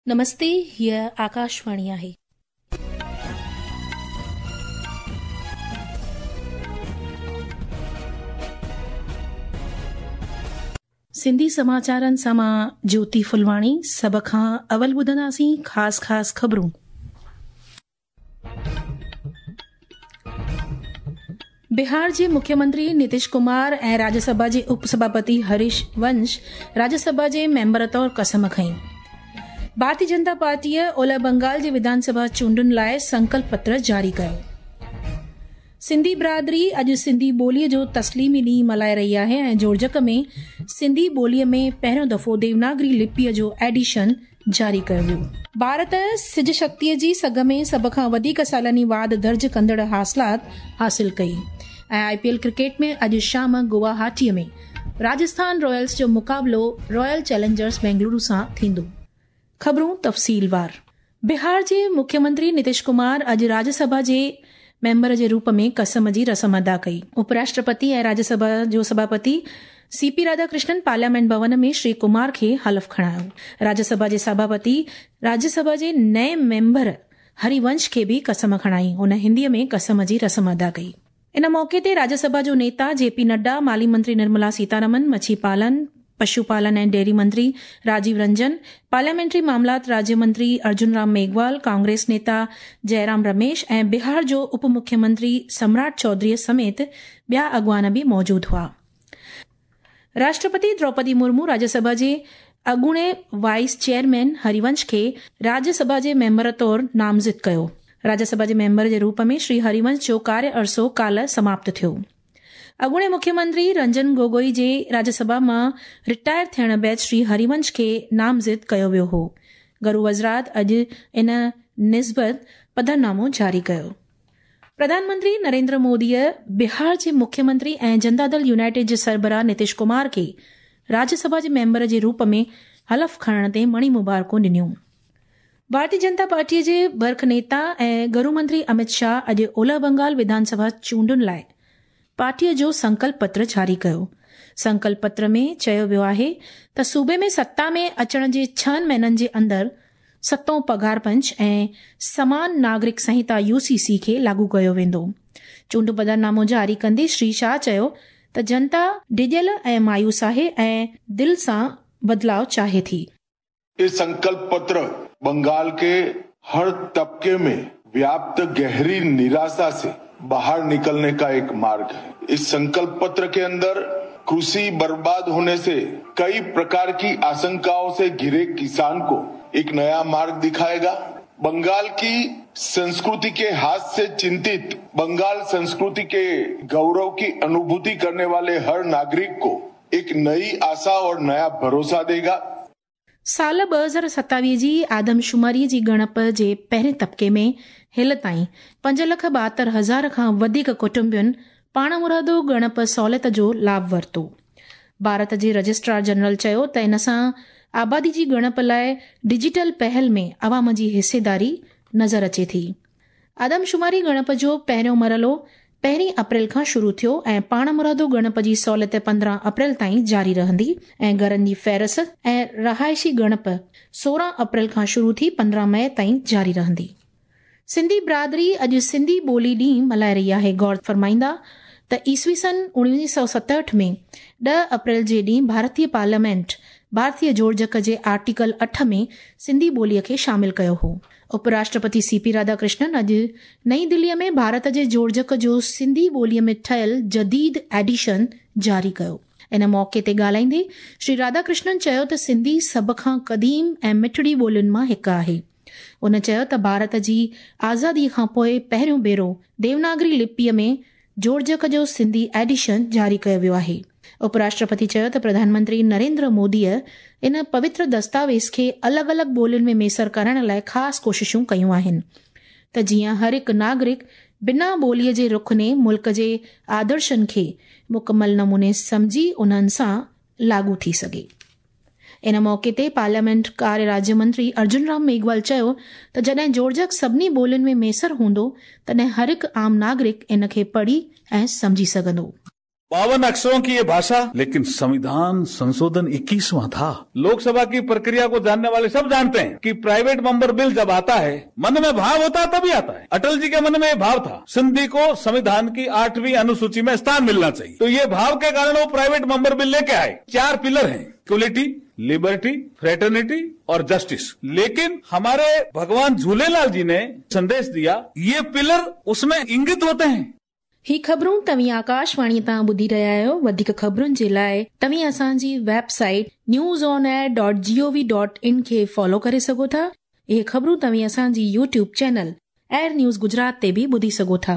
नमस्ते, हीअ आकाशवाणी आहे। सिंधी समाचारनि सां मां ज्योति फुलवाणी। सभ खां अवल ॿुधंदासीं ख़ासि ख़बरूं। बिहार जे मुख्यमंत्री नीतीश कुमार ऐं राज्यसभा जे उपसभापति हरीश वंश राज्यसभा जे मेंबर तौर कसम खईं। भारतीय जनता पार्टीअ ओलह बंगाल जे विधानसभा चूंडुनि लाइ संकल्प पत्र जारी कयो। सिंधी बिरादरी अॼु सिंधी ॿोलीअ जो तस्लीमी ॾींहुं मल्हाए रही आहे ऐं जोड़जक में सिंधी ॿोलीअ में पहिरियों दफ़ो देवनागरी लिपीअ जो एडिशन जारी कयो वियो। भारत सिज शक्तीअ जी सघ में सभ खां वधीक सालनी वाध दर्ज कंदड़ हासिलात हासिल कई ऐं IPL क्रिकेट में अॼु शाम गुवाहाटीअ में राजस्थान रॉयल्स जो मुक़ाबलो रॉयल चैलेंजर्स बेंगलुरु सां थींदो। ख़बरूं तफ़सीलवार। बिहार जे मुख्यमंत्री नीतीश कुमार अॼु राज्यसभा जे मेंबर जे रूप में कसम जी रस्म अदा कई। उपराष्ट्रपति ऐं राज्यसभा जो सभापति CP राधाकृष्णन पार्लियामेंट भवन में श्री कुमार खे हलफ़ खणायो। राज्यसभा जे सभापति राज्यसभा जे नए मेंबर हरिवंश खे भी कसम खणाई। हुन हिंदीअ में कसम जी रस्म अदा कई। इन मौके ते राज्यसभा जो नेता JP नड्डा, माली मंत्री निर्मला सीतारमन, मछी पालन, पशुपालन ऐं डेयरी मंत्री राजीव रंजन, पार्लियामेंट्री मामलात राज्य मंत्री अर्जुन राम मेघवाल, कांग्रेस नेता जयराम रमेश ऐं बिहार जो उप मुख्यमंत्री सम्राट चौधरी समेत ॿिया अॻवान भी मौजूद हुआ। राष्ट्रपति द्रौपदी मुर्मू राज्यसभा जे अॻूणे वाइस चेयरमैन हरिवंश खे राज्यसभा जे मेंबर तौर नामज़द कयो। राज्यसभा जे मेंबर जे रूप में श्री हरिवंश जो कार्य अरसो काल्ह समाप्त थियो। अॻूणे मुख्यमंत्री रंजन गोगोई जे राज्यसभा मां रिटायर थियण बैदि श्री हरिवंश खे नामज़द कयो वियो हो। गरु वज़रात अॼु इन निस्बत पधरनामो जारी कयो। प्रधानमंत्री नरेंद्र मोदीअ बिहार जे मुख्यमंत्री ऐं जनता दल यूनाइटेड जे सरबराह नीतीश कुमार खे राज्यसभा जे मेंबर जे रूप में हलफ़ खणण ते मणी मुबारकूं ॾिनियूं। भारतीय जनता पार्टीअ जे बर्ख नेता ऐं गृह मंत्री अमित शाह अॼु ओलह बंगाल विधानसभा चूंडुनि लाइ पार्टीअ जो संकल्प पत्र जारी कयो। संकल्प पत्र में चयो वियो आहे त सूबे में सत्ता में अचण जे 6 महीननि जे अंदरि सतों पघार पंच ऐं समान नागरिक संहिता UCC खे लागू कयो वेंदो। चूंड पधरनामो जारी कंदे श्री शाह चयो त जनता डिॼल ऐं मायूस आहे ऐं दिल सां बदलाव चाहे थी। इस संकल्प पत्र बंगाल के हर तबके में व्याप्त गहरी निराशा से बाहर निकलने का एक मार्ग है। इस संकल्प पत्र के अंदर कृषि बर्बाद होने से कई प्रकार की आशंकाओं से घिरे किसान को एक नया मार्ग दिखाएगा। बंगाल की संस्कृति के हाथ से चिंतित, बंगाल संस्कृति के गौरव की अनुभूति करने वाले हर नागरिक को एक नई आशा और नया भरोसा देगा। साल 2027 जी आदमशुमारी जी ॻणप जे पहिरें तबके में हेल ताईं 5,72,000 खां वधीक कुटुंबियुनि पाण मुरादो ॻणप सहूलियत जो लाभ वरितो। भारत जे रजिस्ट्रार जनरल चयो त इन सां आबादी जी ॻणप लाइ डिजिटल पहल में अवाम जी हिसेदारी नज़र अचे थी। आदमशुमारी ॻणप जो पहिरियों मरहलो 1 अप्रैल खां शुरू थियो ऐं पाण मुरादो ॻणप जी सहूलियत 15 अप्रैल ताईं जारी रहंदी ऐं घरनि जी फ़हरिस्त ऐं रहायशी ॻणप 16 अप्रैल खां शुरू थी 15 मई ताईं जारी रहंदी। सिंधी बिरादरी अॼु सिंधी ॿोली ॾींहुं मल्हाए रही आहे। गौर फरमाईंदा त ईस्वी सन 1967 में 10 अप्रैल जे ॾींहुं भारतीय पार्लियामेंट भारतीय जोड़जक जे आर्टिकल 8 में सिंधी ॿोलीअ खे शामिल कयो हो। उपराष्ट्रपति CP राधाकृष्णन अॼु नई दिल्लीअ में भारत जे जोड़जक जो सिंधी ॿोलीअ में ठहियल जदीद एडिशन जारी कयो। इन मौके ते ॻाल्हाईंदे श्री राधाकृष्णन चयो त सिंधी सभ खां क़दीम ऐं मिठड़ी ॿोलियुनि मां हिकु आहे। उन चयो त भारत जी आज़ादीअ खां पोइ पहिरियों भेरो देवनागरी लिपीअ में जोड़जक जो सिंधी एडिशन जारी कयो वियो आहे। उपराष्ट्रपति चयो त प्रधानमंत्री नरेंद्र मोदीअ इन पवित्र दस्तावेज़ खे अलॻि अलॻि ॿोलियुनि में मेसर करण लाइ ख़ासि कोशिशूं कयूं आहिनि त जीअं हर हिकु नागरिक बिना ॿोलीअ जे रुखने मुल्क जे आदर्शनि खे मुकमल नमूने सम्झी उन्हनि सां लागू थी सघे। इन मौके ते पार्लियामेंट कार्य राज्य मंत्री अर्जुन राम मेघवाल चयो त जॾहिं जोड़जक सभिनी ॿोलियुनि में मेसर हूंदो तॾहिं हर हिकु आम नागरिक इन खे पढ़ी ऐं सम्झी सघंदो। 52 अक्षरों की ये भाषा, लेकिन संविधान संशोधन 21वां था। लोकसभा की प्रक्रिया को जानने वाले सब जानते हैं कि प्राइवेट मेंबर बिल जब आता है, मन में भाव होता है तभी आता है। अटल जी के मन में ये भाव था, सिंधी को संविधान की 8वीं अनुसूची में स्थान मिलना चाहिए। तो ये भाव के कारण वो प्राइवेट मेंबर बिल लेके आए। 4 पिलर हैं, इक्वलिटी, लिबर्टी, फ्रेटर्निटी और जस्टिस। लेकिन हमारे भगवान झूलेलाल जी ने संदेश दिया, ये पिलर उसमें इंगित होते हैं। ही ख़बरूं तव्हीं आकाशवाणी तां ॿुधी रहिया आहियो। वधीक ख़बरुनि जे लाइ तव्हीं असांजी वेबसाइट newsonair.gov.in खे फॉलो करे सघो था। इहे ख़बरूं तव्हीं असांजी YouTube channel Air News Gujarat ते बि ॿुधी सघो था।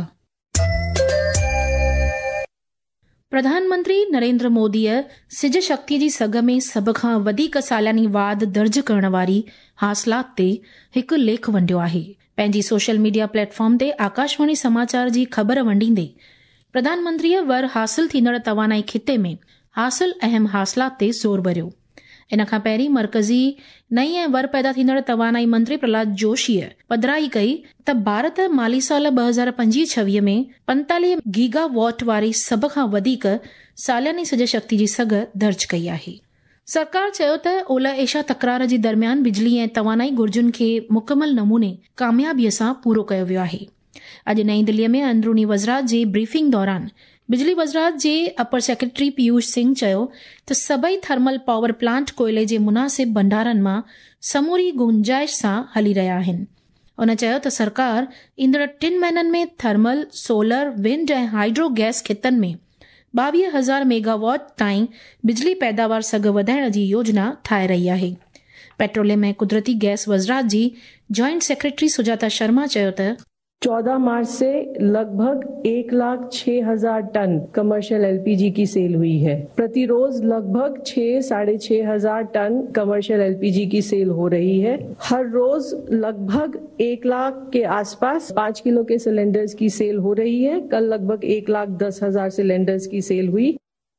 प्रधानमंत्री नरेंद्र मोदीअ सिज शक्ति जी सघ में सभ खां वधीक सालियानी वाध दर्ज करण वारी हासिलात ते हिकु लेख वंडियो आहे। पंहिंजी सोशल मीडिया प्लेटफॉर्म ते आकाशवाणी समाचार जी ख़बर वंडींदे प्रधानमंत्रीअ वर हासिल थींदड़ तवानाई खिते में हासिल अहम हासिलात ते ज़ोर भरियो। इन खां पहिरीं मरकज़ी नई ऐं वर पैदा थींदड़ तवानाई मंत्री प्रहलाद जोशीअ पधराई कई त भारत माली साल 2025-26 में 45 गीगावॉट वारी सभ खां वधीक सालियानी सिज शक्ति जी सघ दर्ज कई आहे। सरकार चयो त ओलह एशिया तकरार जे दरमियान बिजली ऐं तवानाई घुर्जुनि खे मुकमल नमूने कामयाबीअ सां पूरो कयो वियो आहे। अॼु नईं दिल्लीअ में अंदरूनी वज़रात जे ब्रीफिंग दौरान बिजली वज़रात जे अपर सेक्रेटरी पीयूष सिंह चयो त सभई थर्मल पावर प्लांट कोयले जे मुनासिब भंडारनि मां समूरी गुंजाइश सां हली रहिया आहिनि। उन चयो त सरकार ईंदड़ 3 महीननि में थर्मल, सोलर, विंड ऐं हाइड्रो गैस खितनि में 22,000 मेगावाट ताईं बिजली पैदावार सघ वधाइण जी योजना ठाहे रही आहे। पेट्रोलियम ऐं कुदरती गैस वज़रात जी जॉइंट सेक्रेटरी सुजाता शर्मा चयो त 14 मार्च से लगभग 1,06,000 टन कमर्शियल एलपीजी की सेल हुई है। प्रतिरोज लगभग 6,500 टन कमर्शियल एलपीजी की सेल हो रही है। हर रोज लगभग 1 लाख के आसपास 5 किलो के सिलेंडर्स की सेल हो रही है। कल लगभग 1,10,000 सिलेंडर्स की सेल हुई।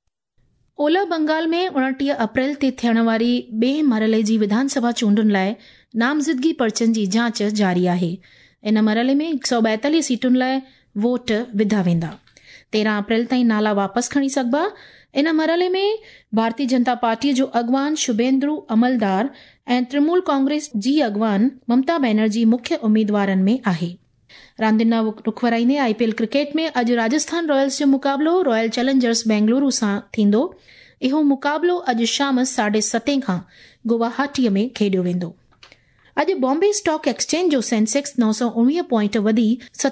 ओलह बंगाल में 29 अप्रैल ते थियण वारी ॿिए मरहले जी विधानसभा चूंडुनि लाइ नामज़दगी पर्चनि जी जांच जारी आहे। इन मरहले में 142 सीटुनि लाइ वोट विधा वेंदा। 13 अप्रैल ताईं नाला वापसि खणी सघिबा। इन मरहले में भारतीय जनता पार्टीअ जो अॻवान शुभेंद्रु अमलदार ऐं तृणमूल कांग्रेस जी अॻवान ममता बनर्जी मुख्य उम्मीदवारनि में आहे। रांदियुनि रुख वराईंदे आईपीएल क्रिकेट में अॼु राजस्थान रॉयल्स जो मुक़ाबिलो रॉयल चैलेंजर्स बेंगलुरु सां थींदो। इहो मुक़ाबिलो अॼु शाम 7:30 खां गुवाहाटीअ में खेॾियो वेंदो। अॼु बॉम्बे स्टॉक एक्सचेंज जो सेंसेक्स 919 पॉइंट वधी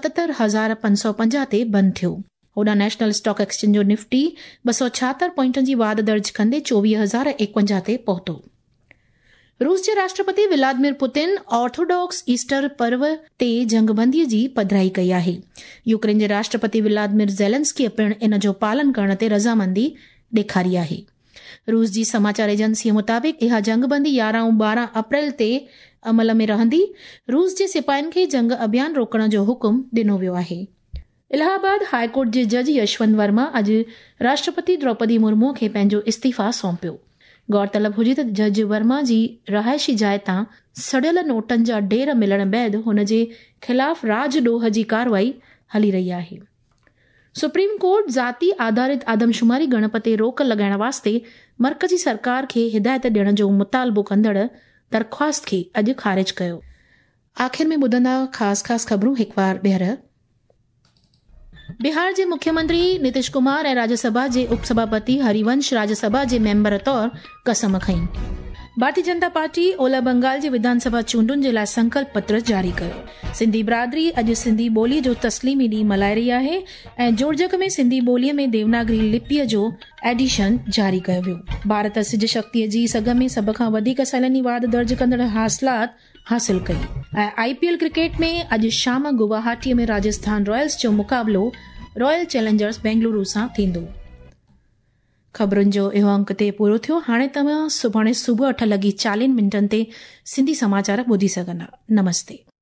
77,550 ते बंदि थियो। होॾां नेशनल स्टॉक एक्सचेंज जो निफ्टी 276 पॉइंटनि जी वाध दर्ज कंदे 24,051 ते पहुतो। रूस जे राष्ट्रपति व्लादिमीर पुतिन ऑर्थोडॉक्स ईस्टर पर्व ते जंगबंदीअ जी पधराई कई आहे। यूक्रेन जे राष्ट्रपति व्लादिमीर ज़ेलेंस्की पिणु इन जो पालन करण ते रज़ामंदी ॾेखारी आहे। रूस जी समाचार एजेंसीअ मुताबिक़ इहा जंगबंदी 11 ऐं 12 अप्रैल ते अमल में रहंदी। रूस जे सिपाहियुनि खे जंग अभियान रोकण जो हुकुम ॾिनो वियो आहे। इलाहाबाद हाईकोर्ट जे जज यशवंत वर्मा अॼु राष्ट्रपति द्रौपदी मुर्मू खे पंहिंजो इस्तीफ़ा सौंपियो। गौरतलब हुजे त जज वर्मा जी रहायशी जाइ तां सड़ियल नोटनि जा ढेर मिलण बैदि हुन जे ख़िलाफ़ राजॾोह जी कार्रवाई हली रही आहे। सुप्रीम कोर्ट ज़ाती आधारित आदमशुमारी ॻणप ते रोक लॻाइण वास्ते मर्कज़ी सरकार खे हिदायत ॾियण जो मुतालबो कंदड़ दरख़्वास्त खे अॼु ख़ारिज कयो। आख़िर में ॿुधंदा ख़ासि ख़बरूं हिकु बार ॿीहर। बिहार जे मुख्यमंत्री नीतीश कुमार ऐं राज्यसभा जे उपसभापति हरिवंश राज्यसभा जे मेंबर तौर कसम खईं। भारतीय जनता पार्टी ओलह बंगाल जे विधानसभा चूंडुनि जे लाइ संकल्प पत्र जारी कयो। सिंधी बिरादरी अॼु सिंधी ॿोलीअ जो तस्लीमी ॾींहुं मल्हाए रही आहे ऐं जोड़जक में सिंधी ॿोलीअ में देवनागरी लिपीअ जो एडिशन जारी कयो वियो। भारत सिज शक्तिअ जी सघ में सभ खां वधीक सालियानी वाध दर्ज कंदड़ हासिलात हासिल कई। ऐं आईपीएल क्रिकेट में अॼु शाम गुवाहाटीअ में राजस्थान रॉयल्स जो मुक़ाबिलो रॉयल चैलेंजर्स बेंगलुरु सां थींदो। ख़बरुनि जो इहो अंक ते पूरो थियो। हाणे तव्हां सुभाणे सुबुह 8:40 ते सिंधी समाचार ॿुधी सघंदा। नमस्ते।